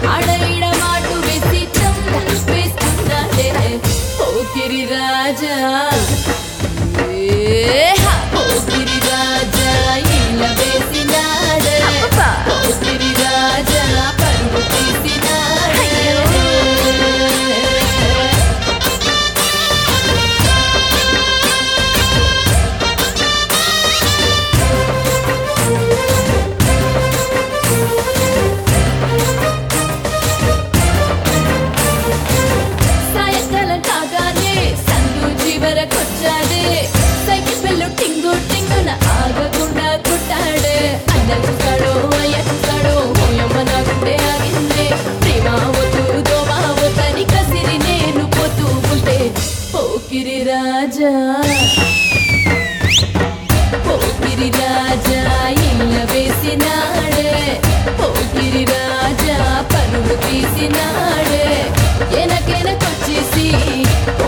ఆడ ఈడ మాటు వేసి వేస్తున్నాడే పోకిరి రాజా పోకిరి రాజా ఇలా వేసినాడే పోకిరి రాజా పరుగు తీసినాడే చివరకొచ్చాడే సైకిల్ బెల్లు టింగు టింగున ఆగకుండా కొట్టాడే అన్న చూస్తాడో అయ్య చూస్తాడో ఓయమ్మ నా గుండె ఆగిందే ప్రేమావతు దోమావతని కసిరి నేను పోతూ ఉంటే పోకిరి రాజా పోకిరి రాజా ఇళ్ళ వేసినాడే పోకిరి రాజా పరుగు తీసినాడే ఎనకెనకొచ్చేసి